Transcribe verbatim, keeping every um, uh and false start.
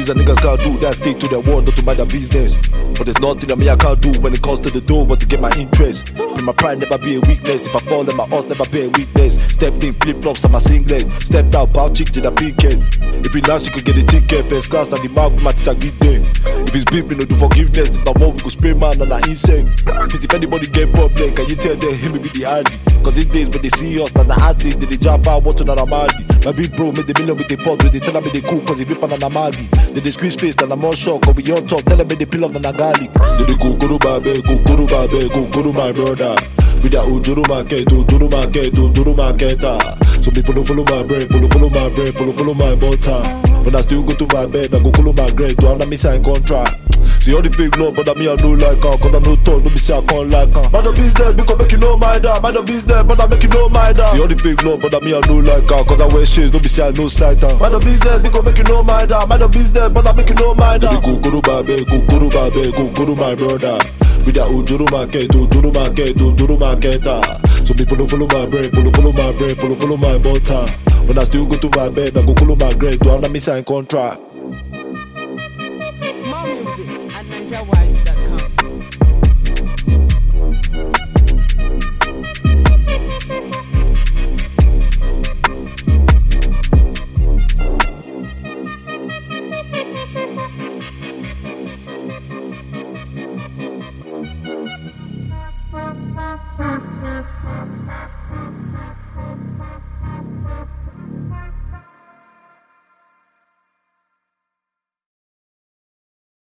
Things that niggas can't do, that stick to their word, not to mind their business. But there's nothing that me I can't do when it comes to the door, but to get my interest. But my pride never be a weakness. If I fall, then my horse never be a weakness. Stepped in, flip flops on my singlet. Stepped out, bow chick to the picket. If it nice, you could get a ticket. First class, now the mark with my teacher get there. If it's big, we no do forgiveness. If I want, we go spray man on an insect. Cause if anybody get public, can you tell them him will be the alley? Cause these days when they see us, now the athlete, they jump out, what to not Amadi. My big bro made the million with the pub, they tell me they cool cause he whip on an Amagi. They they squeeze face, and I'm more shocked, cause we on top, tell me they peel off the Nagali. They they go, go to babe, go, go to babe, go, go to my brother. With that Ujuru market, Ujuru market, Ujuru marketa. So me follow, follow my bread, follow, follow my bread, follow, follow my butter. When I still go to my bed, I go follow my grade, do I not me sign contract? See all the big love, but I me I know like her. Cause I know talk, no me say I can't like her. Mind the business, because make you know my dad. Mind the business, but I make you know my dad. See all the big love, but I me I know like her. Cause I wear shades, no me say I know sight her. Mind the business, because make you know my dad. Mind the business, but I make you know my dad. Go go to babe, go go to babe, go go to my brother. With that Ujuru market, Ujuru market, Ujuru marketa. So me follow, follow my bread, follow, follow my bread, follow, follow my butter. When I still go to my bed, I go follow my grade, do I not me sign contract? More music at Niger Wide.